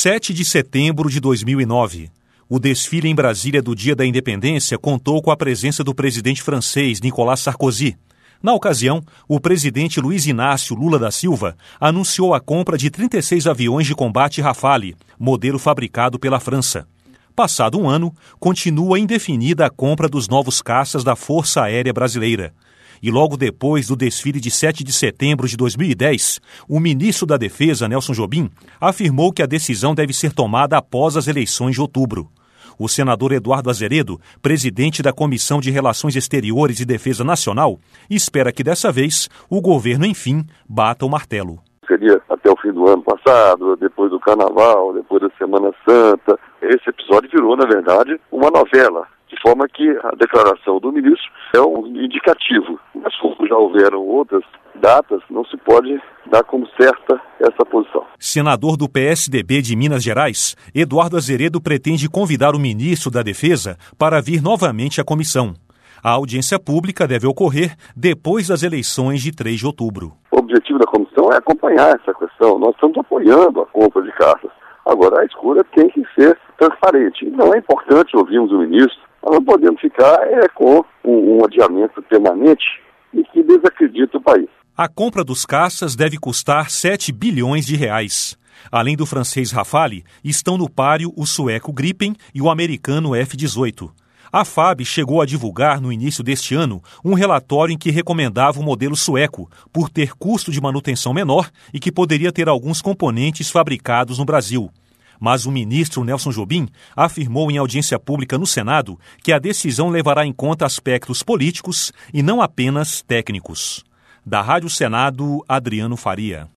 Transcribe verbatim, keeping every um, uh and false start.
sete de setembro de dois mil e nove. O desfile em Brasília do Dia da Independência contou com a presença do presidente francês Nicolas Sarkozy. Na ocasião, o presidente Luiz Inácio Lula da Silva anunciou a compra de trinta e seis aviões de combate Rafale, modelo fabricado pela França. Passado um ano, continua indefinida a compra dos novos caças da Força Aérea Brasileira. E logo depois do desfile de sete de setembro de dois mil e dez, o ministro da Defesa, Nelson Jobim, afirmou que a decisão deve ser tomada após as eleições de outubro. O senador Eduardo Azeredo, presidente da Comissão de Relações Exteriores e Defesa Nacional, espera que dessa vez o governo, enfim, bata o martelo. Seria até o fim do ano passado, depois do Carnaval, depois da Semana Santa. Esse episódio virou, na verdade, uma novela, de forma que a declaração do ministro é um indicativo. Mas como já houveram outras datas, não se pode dar como certa essa posição. Senador do P S D B de Minas Gerais, Eduardo Azeredo pretende convidar o ministro da Defesa para vir novamente à comissão. A audiência pública deve ocorrer depois das eleições de três de outubro. O objetivo da comissão é acompanhar essa questão. Nós estamos apoiando a compra de caças. Agora, a escolha tem que ser transparente. Não é importante ouvirmos o ministro, nós não podemos ficar é, com um, um adiamento permanente e que desacredita o país. A compra dos caças deve custar sete bilhões de reais. Além do francês Rafale, estão no páreo o sueco Gripen e o americano F dezoito. A F A B chegou a divulgar no início deste ano um relatório em que recomendava o modelo sueco, por ter custo de manutenção menor e que poderia ter alguns componentes fabricados no Brasil. Mas o ministro Nelson Jobim afirmou em audiência pública no Senado que a decisão levará em conta aspectos políticos e não apenas técnicos. Da Rádio Senado, Adriano Faria.